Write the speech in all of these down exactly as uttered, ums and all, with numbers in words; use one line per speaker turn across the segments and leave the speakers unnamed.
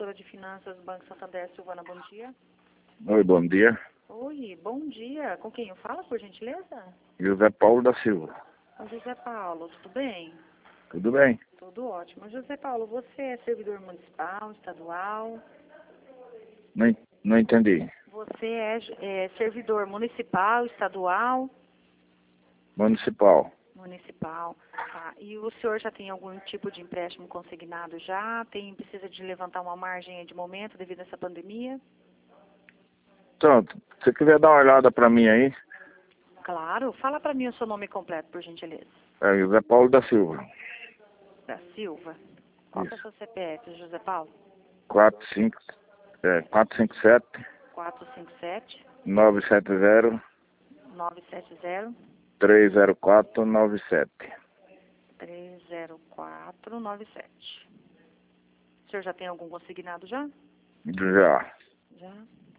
consultora de finanças, Banco Santander, Silvana, bom dia.
Oi, bom dia.
Oi, bom dia. Com quem eu falo, por gentileza?
José Paulo da Silva.
Ô, José Paulo, tudo bem?
Tudo bem?
Tudo ótimo. José Paulo, você é servidor municipal, estadual?
Não, en- não entendi.
Você é, é servidor municipal, estadual?
Municipal.
Municipal. Tá. E o senhor já tem algum tipo de empréstimo consignado já? Tem, precisa de levantar uma margem aí de momento devido a essa pandemia?
Então, se você quiser dar uma olhada para mim aí,
Claro. Fala para mim o seu nome completo, por gentileza.
é José Paulo da Silva.
Da Silva. Qual que é o
Isso.
seu C P F, José Paulo?
quatro cinco, é, quatro cinco sete,
quatro cinco sete,
nove sete zero,
nove sete zero,
três zero quatro nove sete.
três zero quatro nove sete. O senhor já tem algum consignado já?
Já.
Já.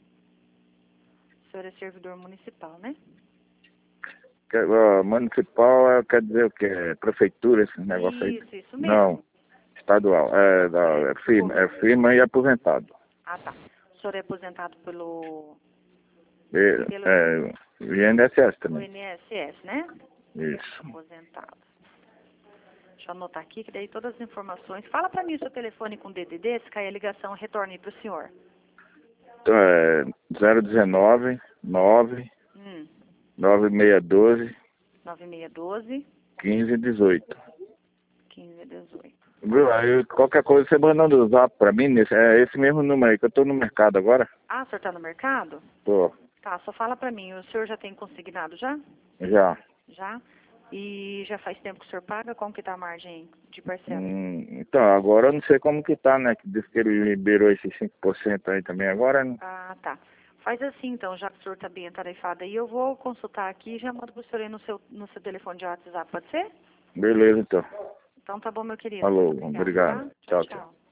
O senhor é servidor municipal, né?
Que- ó, municipal é, quer dizer o quê? É prefeitura, esse negócio aí?
Isso, isso mesmo.
Não, estadual. É, da, é, firma, é firma e aposentado.
Ah, tá. O senhor é aposentado pelo,
E,
pelo
é, I N S S
o
também.
I N S S, né?
Isso.
Aposentado. Deixa eu anotar aqui, que daí todas as informações. Fala para mim o seu telefone com D D D, se cair a ligação, retorne para o senhor.
Então é zero um nove, nove,
Hum,
nove seis um dois,
nove seis um dois,
um cinco um oito.
quinze dezoito.
Viu? Aí qualquer coisa você mandando o zap pra mim, nesse, é esse mesmo número aí, que eu tô no mercado agora.
Ah, o senhor está no mercado?
Tô,
Tá, só fala pra mim, o senhor já tem consignado já?
já.
Já? E já faz tempo que o senhor paga? Como que tá a margem de parcela?
Hum, então, agora eu não sei como que tá, né? Que disse que ele liberou esses cinco por cento aí também agora, né?
Ah, tá. Faz assim então, já que o senhor tá bem atarefado aí, eu vou consultar aqui e já mando pro senhor aí no seu, no seu telefone de WhatsApp, pode ser?
Beleza, então.
Então tá bom, meu querido.
Falou,
Muito obrigada,
obrigado.
tá? Tchau,
Tchau, tchau.
tchau.